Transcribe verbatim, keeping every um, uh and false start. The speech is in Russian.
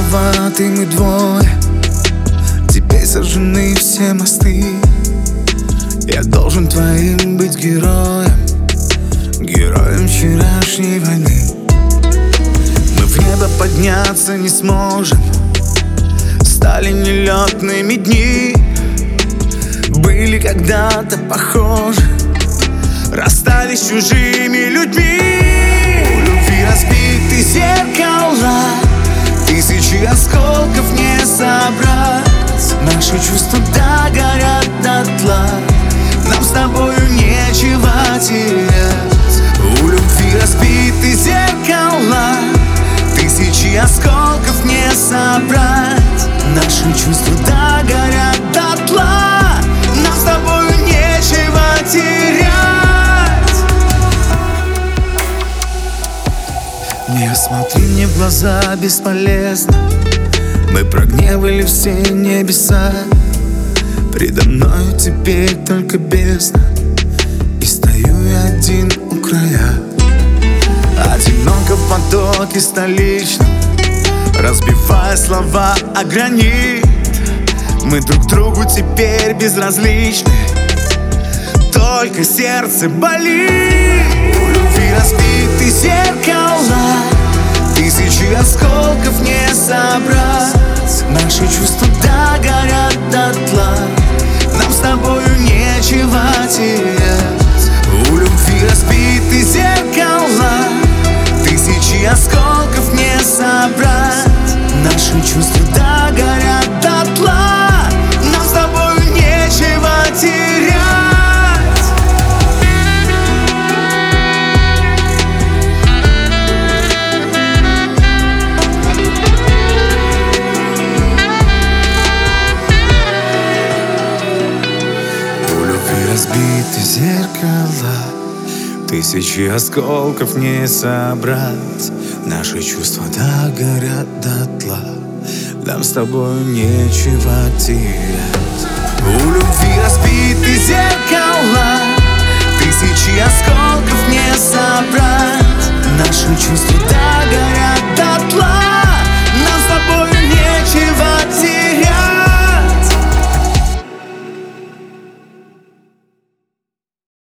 виноваты мы двое. Теперь сожжены все мосты. Я должен твоим быть героем, героем вчерашней войны. Мы в небо подняться не сможем. Стали нелетными дни. Были когда-то похожи, расстались с чужими людьми. У любви разбиты зеркала, тысячи осколков не собрать. Наши чувства догорят дотла, нам с тобою нечего терять. У любви разбиты зеркала, тысячи осколков не собрать. Наши чувства догорят дотла, нам с тобою нечего терять. Не смотри мне в глаза, бесполезно. Мы прогневали все небеса. Предо мною теперь только бездна, и стою я один у края. Одиноко в потоке столичном, разбивая слова о гранит. Мы друг другу теперь безразличны, только сердце болит. У любви разбиты зеркала, тысячи осколков не собрать. Наши чувства догорят дотла, нам с тобою нечего терять. У любви разбиты зеркала, тысячи осколков не собрать. Наши чувства догорят дотла, нам с тобою нечего терять. Разбиты зеркала, тысячи осколков не собрать. Наши чувства догорят дотла, нам с тобою нечего терять. У любви разбиты зеркала, тысячи осколков